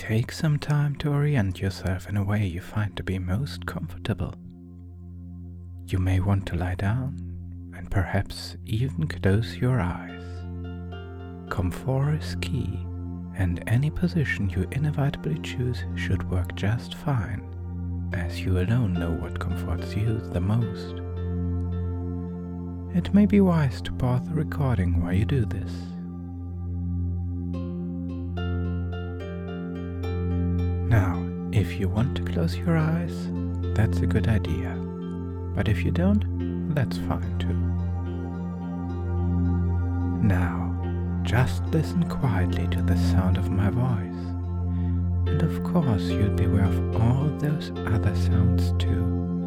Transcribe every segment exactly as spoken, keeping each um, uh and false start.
Take some time to orient yourself in a way you find to be most comfortable. You may want to lie down and perhaps even close your eyes. Comfort is key, and any position you inevitably choose should work just fine, as you alone know what comforts you the most. It may be wise to pause the recording while you do this. Now, if you want to close your eyes, that's a good idea. But if you don't, that's fine too. Now, just listen quietly to the sound of my voice. And of course, you'll be aware of all those other sounds too.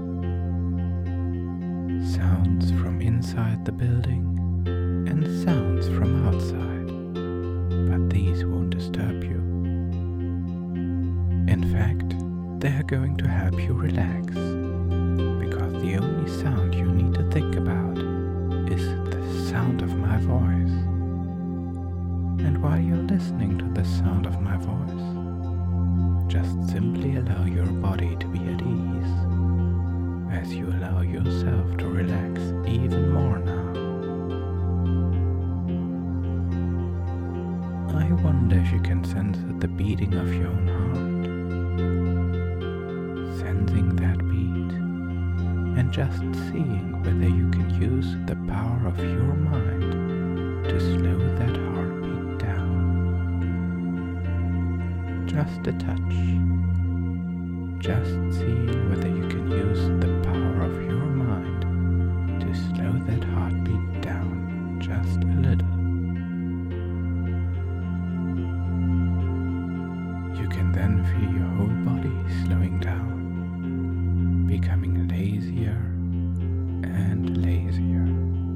Sounds from inside the building and sounds from outside. But these won't disturb you. In fact, they're going to help you relax, because the only sound you need to think about is the sound of my voice. And while you're listening to the sound of my voice, just simply allow your body to be at ease, as you allow yourself to relax even more now. I wonder if you can sense the beating of your own heart. Sensing that beat, and just seeing whether you can use the power of your mind to slow that heartbeat down. Just a touch. Just seeing whether you can use the power of your mind to slow that heartbeat down just a little. You can then feel your whole body slowing down, becoming lazier and lazier.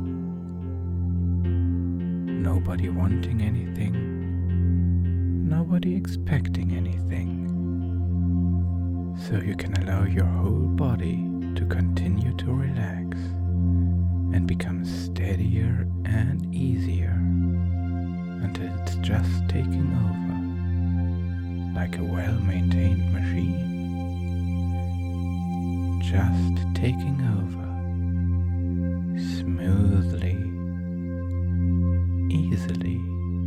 Nobody wanting anything, nobody expecting anything. So you can allow your whole body to continue to relax and become steadier and easier until it's just taking over, like a well-maintained machine. Just taking over, smoothly, easily,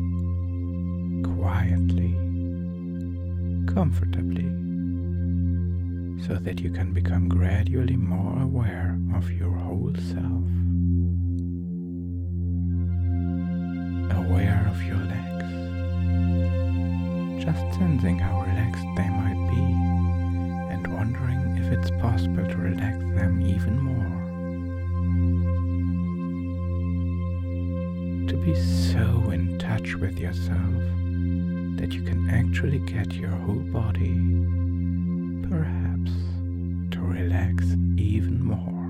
quietly, comfortably, so that you can become gradually more aware of your whole self. Aware of your legs, just sensing how relaxed they might be, and wondering if it's possible to relax them even more. To be so in touch with yourself that you can actually get your whole body, perhaps, to relax even more.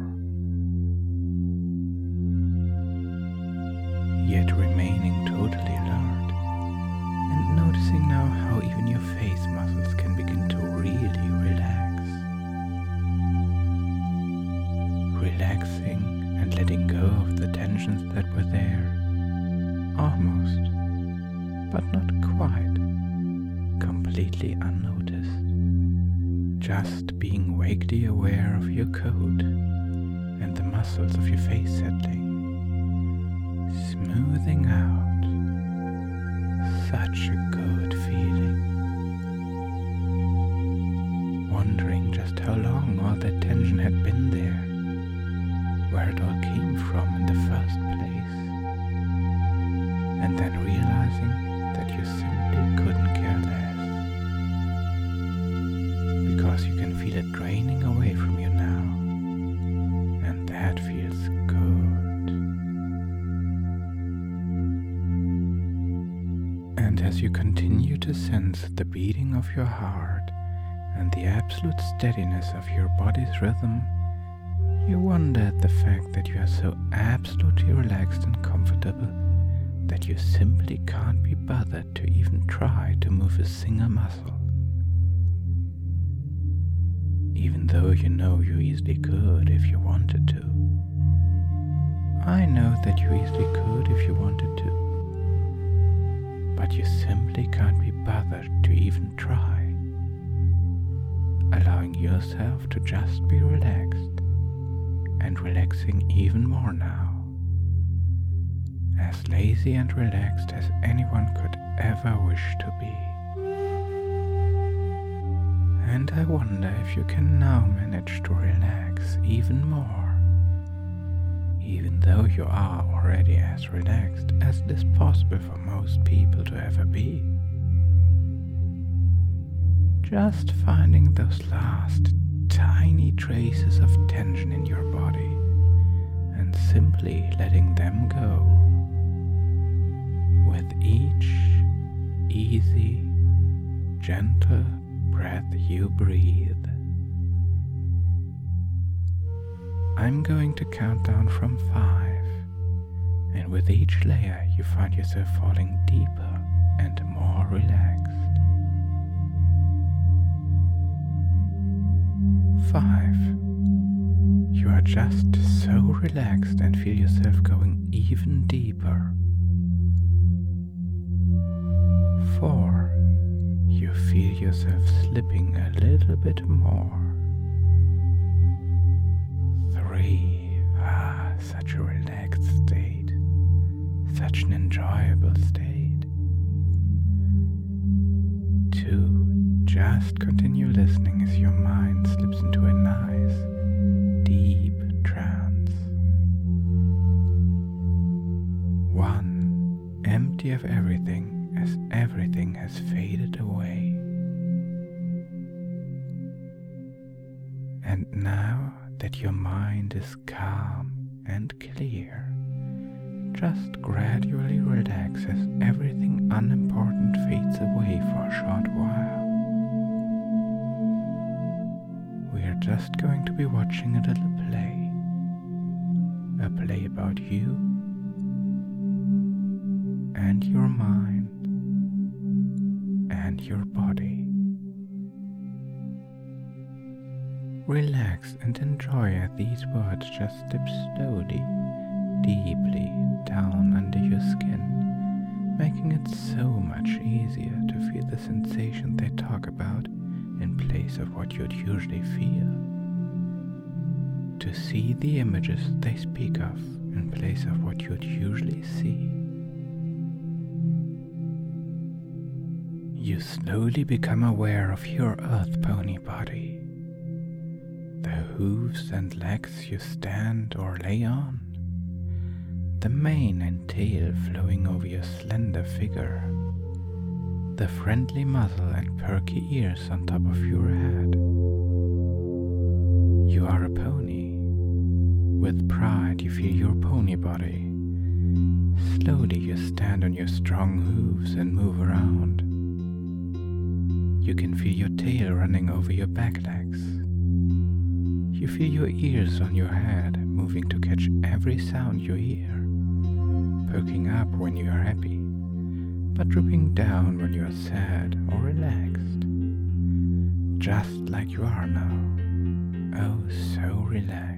Yet remaining totally alert, and noticing now how even your face muscles can begin to really relax. Relaxing and letting go of the tensions that were there, almost, but not quite, completely unnoticed. Just being vaguely aware of your coat and the muscles of your face settling, smoothing out. Such a good feeling. Wondering just how long all that tension had been there, where it all came from in the first place, and then realizing that you simply couldn't care less, because you can feel it draining away from you now, and that feels good. And as you continue to sense the beating of your heart and the absolute steadiness of your body's rhythm, you wonder at the fact that you are so absolutely relaxed and comfortable that you simply can't be bothered to even try to move a single muscle. Even though you know you easily could if you wanted to. I know that you easily could if you wanted to. But you simply can't be bothered to even try. yourself to just be relaxed, and relaxing even more now. As lazy and relaxed as anyone could ever wish to be. And I wonder if you can now manage to relax even more, even though you are already as relaxed as it is possible for most people to ever be. Just finding those last tiny traces of tension in your body and simply letting them go. With each easy, gentle breath you breathe. I'm going to count down from five, and with each layer you find yourself falling deeper and more relaxed. Five. You are just so relaxed and feel yourself going even deeper. Four. You feel yourself slipping a little bit more. Three. Ah, such a relaxed state. Such an enjoyable state. Two. Just continue listening as your mind slips into a nice, deep trance. One. Empty of everything as everything has faded away. And now that your mind is calm and clear, just gradually relax as everything unimportant fades away for a short while. We are just going to be watching a little play. A play about you and your mind and your body. Relax and enjoy as these words just slip slowly, deeply down under your skin, making it so much easier to feel the sensation they talk about in place of what you'd usually feel. To see the images they speak of in place of what you'd usually see. You slowly become aware of your earth pony body. The hooves and legs you stand or lay on. The mane and tail flowing over your slender figure. The friendly muzzle and perky ears on top of your head. You are a pony. With pride you feel your pony body. Slowly you stand on your strong hooves and move around. You can feel your tail running over your back legs. You feel your ears on your head moving to catch every sound you hear, perking up when you are happy, but drooping down when you are sad or relaxed, just like you are now. Oh, so relaxed.